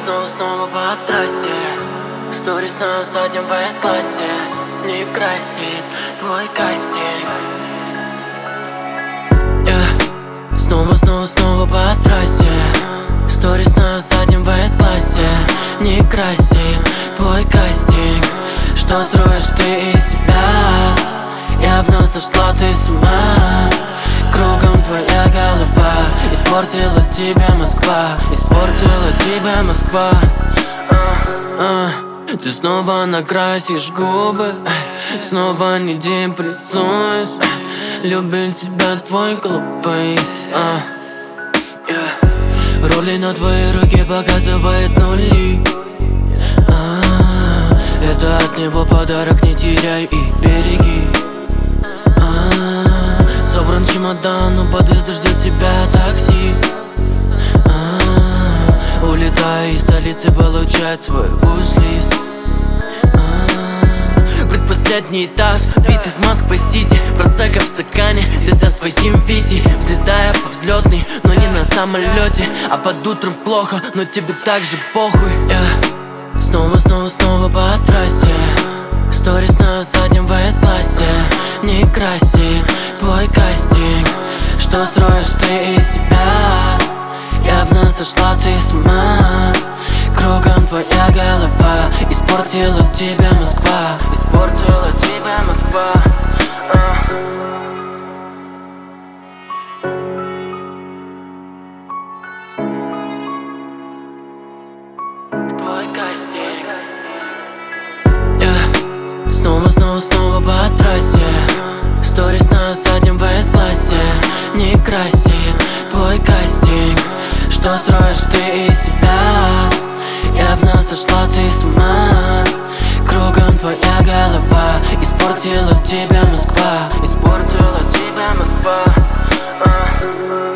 снова по трассе. Сторис на заднем вайс-классе. Не красит твой кастинг. Снова по трассе. Сторис на заднем вайс-классе. Не красит твой кастинг. Что строишь ты из себя? Явно сошла ты с ума. Кругом твоя голова. Испортила тебя Москва. Испортила тебя Москва. Ты снова накрасишь губы, снова не депрессуешь. Любит тебя твой глупый. Роли на твоей руке показывает нули. Это от него подарок, не теряй и береги. Собран чемодан, у подъезда ждет тебя такси. Улетая из столицы, получать свой буш-лист. Предпоследний этаж, вид из Москвы-Сити. Просека в стакане, ты за своей симфити. Взлетая по взлетной, но не на самолете. А под утром плохо, но тебе так же похуй. Снова по трассе. Сторис на заднем вайс-классе. Не красит твой кастинг. Что строишь ты из себя? Явно сошла ты с ума. Кругом твоя голова. Испортила тебя Москва. Испортила тебя Москва. Твой кастинг. Снова по трассе. Сторис на заднем вайс-классе. Не красит твой кастинг. Что строишь ты из себя? Явно сошла ты с ума. Кругом твоя голова. Испортила тебя Москва. Испортила тебя Москва.